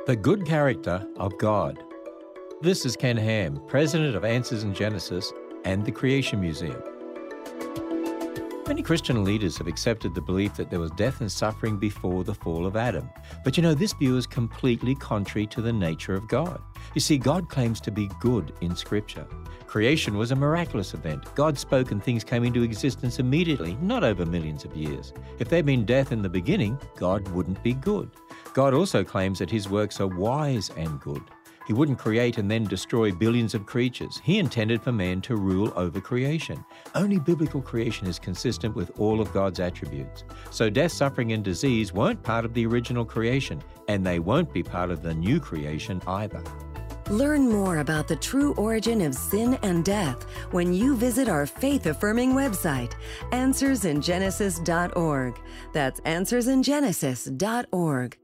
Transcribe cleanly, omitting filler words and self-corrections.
The Good Character of God. This is Ken Ham, President of Answers in Genesis and the Creation Museum. Many Christian leaders have accepted the belief that there was death and suffering before the fall of Adam. But this view is completely contrary to the nature of God. You see, God claims to be good in Scripture. Creation was a miraculous event. God spoke and things came into existence immediately, not over millions of years. If there'd been death in the beginning, God wouldn't be good. God also claims that His works are wise and good. He wouldn't create and then destroy billions of creatures. He intended for man to rule over creation. Only biblical creation is consistent with all of God's attributes. So death, suffering, and disease weren't part of the original creation, and they won't be part of the new creation either. Learn more about the true origin of sin and death when you visit our faith-affirming website, AnswersInGenesis.org. That's AnswersInGenesis.org.